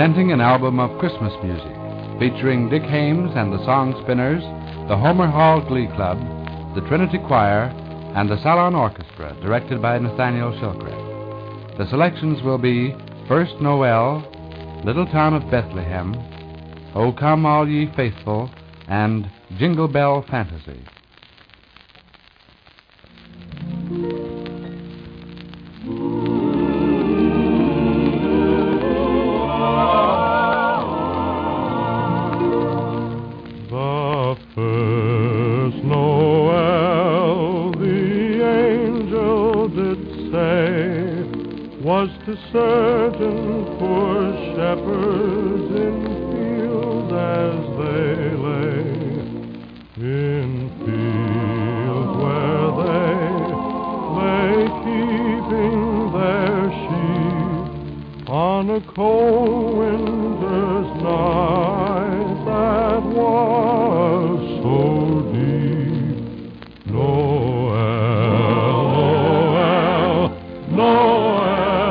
presenting an album of Christmas music featuring Dick Haymes and the Song Spinners, the Homer Hall Glee Club, the Trinity Choir, and the Salon Orchestra, directed by Nathaniel Shilkret. The selections will be First Noel, Little Town of Bethlehem, O Come All Ye Faithful, and Jingle Bell Fantasy. The first Noel, the angel did say, was to certain poor shepherds in fields as they lay, in fields where they lay keeping their sheep on a cold winter's night that was so deep. Noel, Noel, Noel.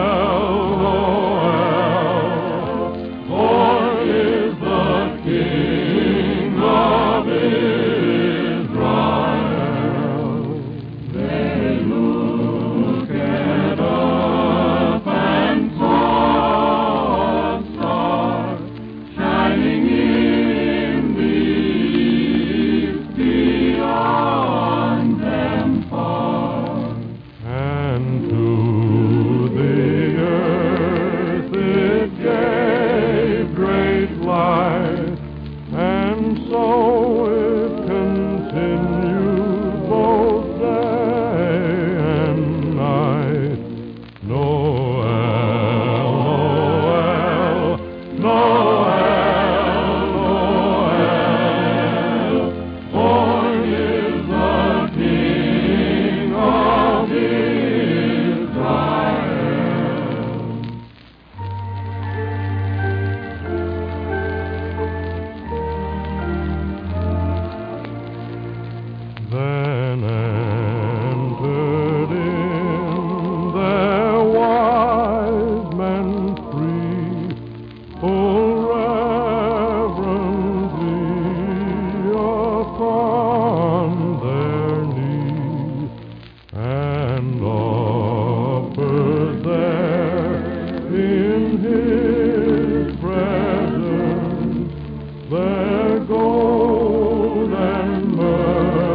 Then entered in their wise men three, full reverently upon their knees, and offered there in his presence their gold and myrrh.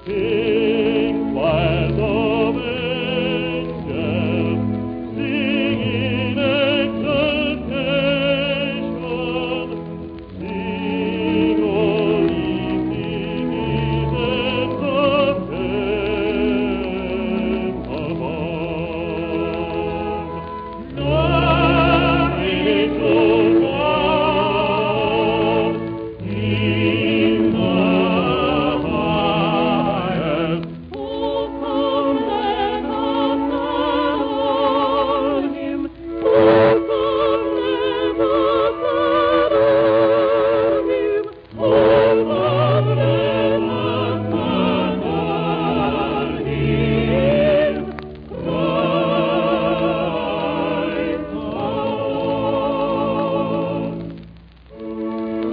Sing, choirs of angels, sing in exultation. Sing, O ye citizens of heaven above. Glory to God in the highest. Oh, come, let us adore Him. Oh, come, let us adore Him. Oh, come, let us adore Him. Christ the Lord.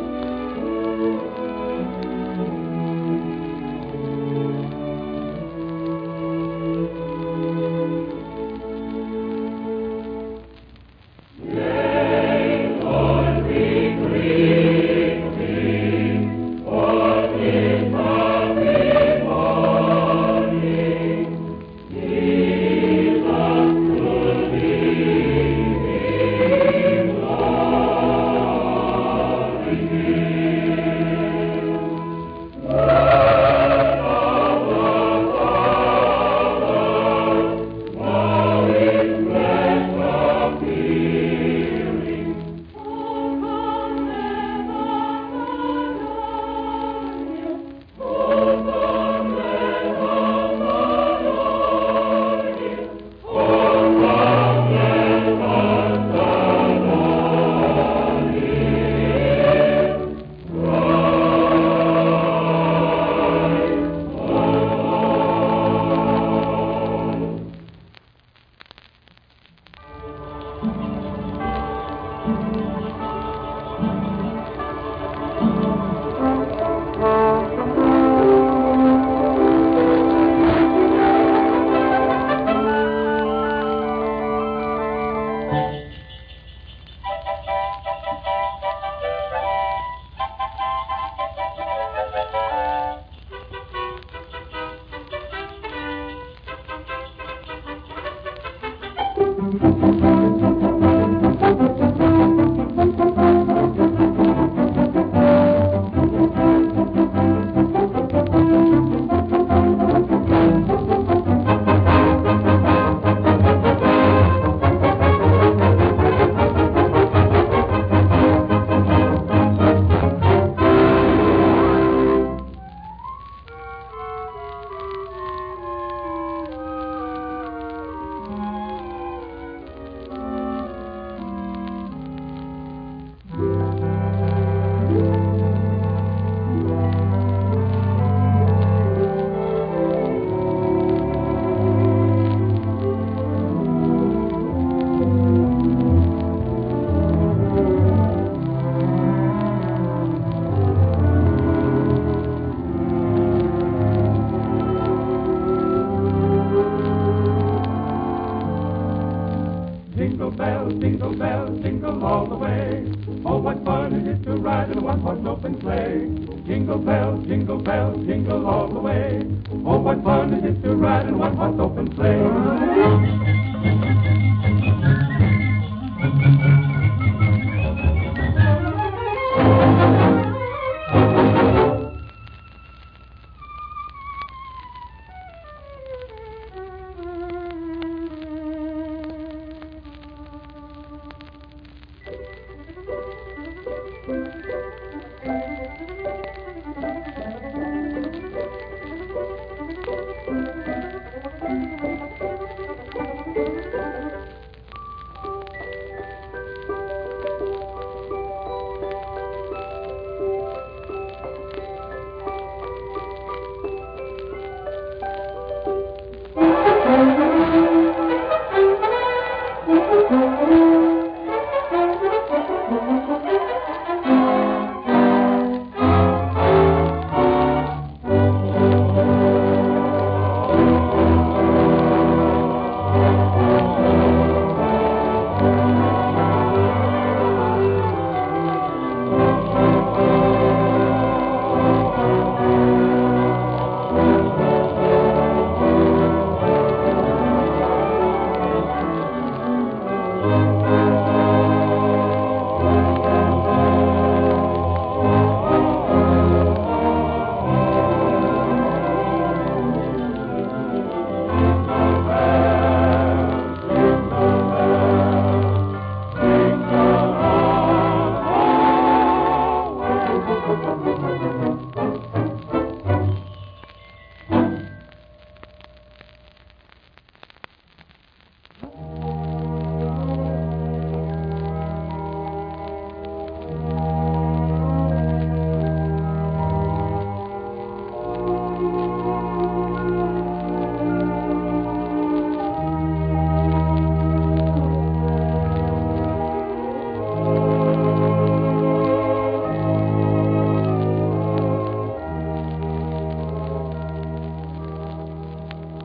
Jingle bells, jingle all the way. Oh, what fun it is to ride in a one-horse open sleigh. Jingle bells, jingle all the way. Oh, what fun it is to ride in a one-horse open sleigh.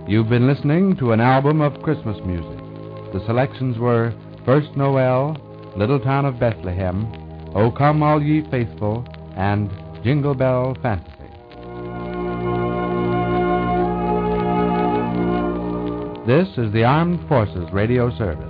You've been listening to an album of Christmas music. The selections were First Noel, Little Town of Bethlehem, O Come All Ye Faithful, and Jingle Bell Fantasy. This is the Armed Forces Radio Service.